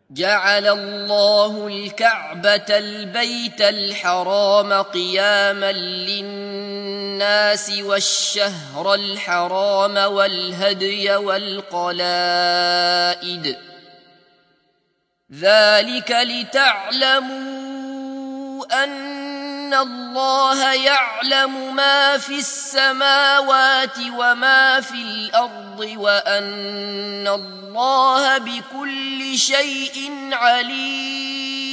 جعل الله الكعبة البيت الحرام قياما للناس والشهر الحرام والهدي والقلائد ذلك لتعلموا أن الله يعلم ما في السماوات وما في الأرض وأن الله بكل شيء عليم.